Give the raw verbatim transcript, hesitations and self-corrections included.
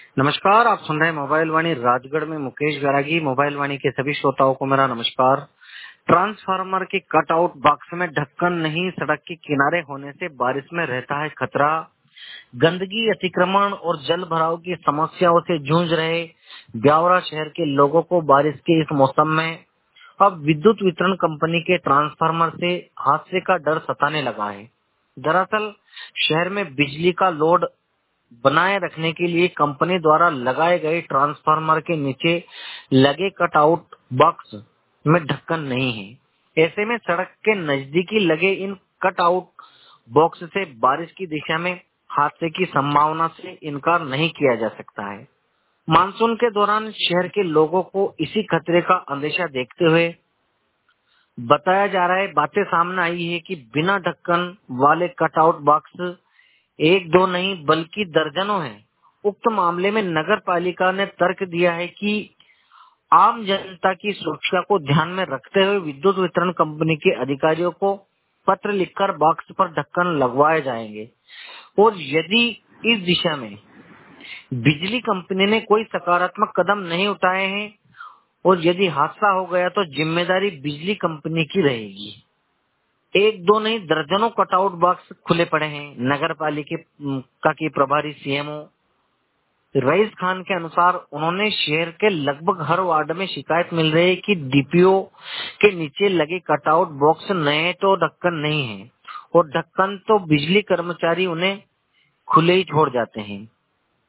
नमस्कार, आप सुन रहे हैं मोबाइल वाणी राजगढ़ में मुकेश बैरागी। मोबाइल वाणी के सभी श्रोताओं को मेरा नमस्कार। ट्रांसफार्मर के कटआउट बॉक्स में ढक्कन नहीं, सड़क के किनारे होने से बारिश में रहता है खतरा। गंदगी, अतिक्रमण और जल भराव की समस्याओं से जूझ रहे ब्यावरा शहर के लोगों को बारिश के इस मौसम में अब विद्युत वितरण कंपनी के ट्रांसफार्मर से हादसे का डर सताने लगा है। दरअसल शहर में बिजली का लोड बनाए रखने के लिए कंपनी द्वारा लगाए गए ट्रांसफार्मर के नीचे लगे कटआउट बॉक्स में ढक्कन नहीं है। ऐसे में सड़क के नजदीकी लगे इन कटआउट बॉक्स से बारिश की दिशा में हादसे की संभावना से इनकार नहीं किया जा सकता है। मानसून के दौरान शहर के लोगों को इसी खतरे का अंदेशा देखते हुए बताया जा रहा है, बातें सामने आई है कि बिना ढक्कन वाले कटआउट बॉक्स एक दो नहीं बल्कि दर्जनों हैं। उक्त मामले में नगर पालिका ने तर्क दिया है कि आम जनता की सुरक्षा को ध्यान में रखते हुए विद्युत वितरण कंपनी के अधिकारियों को पत्र लिखकर बॉक्स पर ढक्कन लगवाए जाएंगे और यदि इस दिशा में बिजली कंपनी ने कोई सकारात्मक कदम नहीं उठाए हैं और यदि हादसा हो गया तो जिम्मेदारी बिजली कंपनी की रहेगी। एक दो नहीं दर्जनों कटआउट बॉक्स खुले पड़े हैं। नगर पालिका के प्रभारी सीएमओ रईस खान के अनुसार उन्होंने शहर के लगभग हर वार्ड में शिकायत मिल रही है कि डीपीओ के नीचे लगे कटआउट बॉक्स नए तो ढक्कन नहीं है और ढक्कन तो बिजली कर्मचारी उन्हें खुले ही छोड़ जाते हैं।